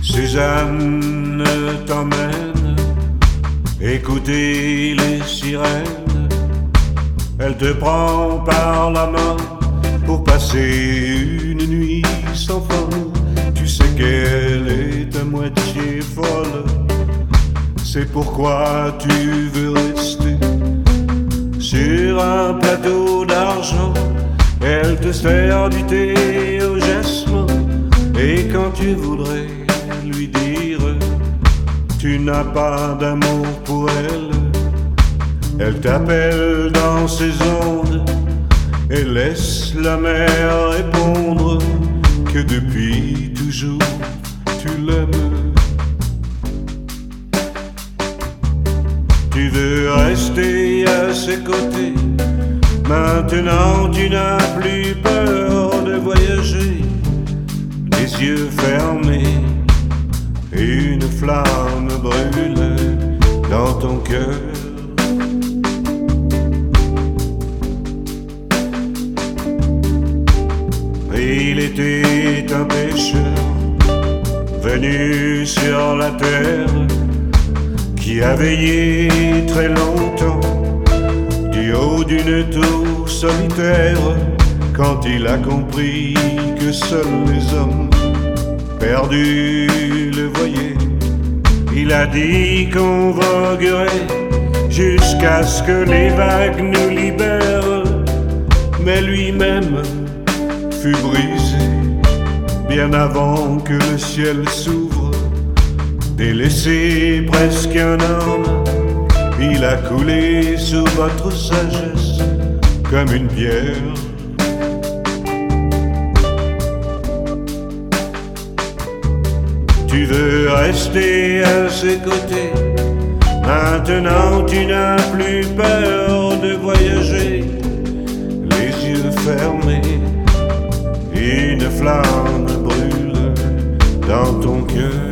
Suzanne t'emmène écouter les sirènes. Elle te prend par la main pour passer une nuit sans fin. Tu sais qu'elle est à moitié folle, c'est pourquoi tu veux rester sur un plateau d'argent. Elle te sert du thé au jasmin, et quand tu voudrais lui dire tu n'as pas d'amour pour elle, elle t'appelle dans ses ondes et laisse la mer répondre que depuis toujours tu l'aimes. Tu veux rester à ses côtés, maintenant tu n'as plus peur de voyager. Les yeux fermés, une flamme brûle dans ton cœur. Il était un pêcheur venu sur la terre qui a veillé très longtemps du haut d'une tour solitaire. Quand il a compris que seuls les hommes perdus le voyaient, il a dit qu'on voguerait jusqu'à ce que les vagues nous libèrent. Mais lui-même fut brisé bien avant que le ciel s'ouvre. Délaissé presque un homme, il a coulé sous votre sagesse comme une pierre. Tu veux rester à ses côtés, maintenant tu n'as plus peur de voyager. Les yeux fermés, une flamme brûle dans ton cœur.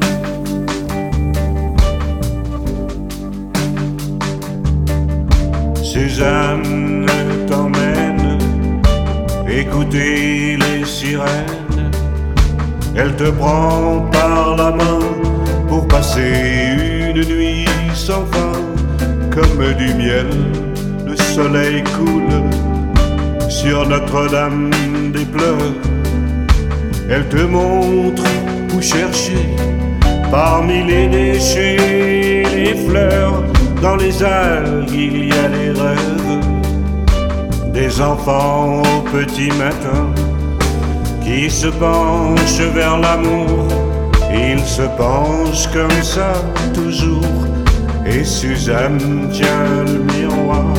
Suzanne t'emmène écouter les sirènes. Elle te prend par la main pour passer une nuit sans fin. Comme du miel, le soleil coule sur Notre-Dame des Pleurs. Elle te montre où chercher parmi les déchets, les fleurs. Dans les algues, il y a les rêves des enfants au petit matin qui se penchent vers l'amour. Ils se penchent comme ça toujours, et Suzanne tient le miroir.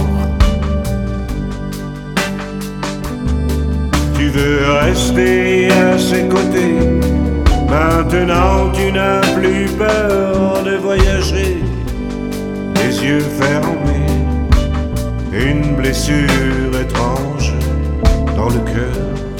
Tu veux rester à ses côtés, maintenant tu n'as plus peur de voyager. Les yeux fermés, une blessure étrange dans le cœur.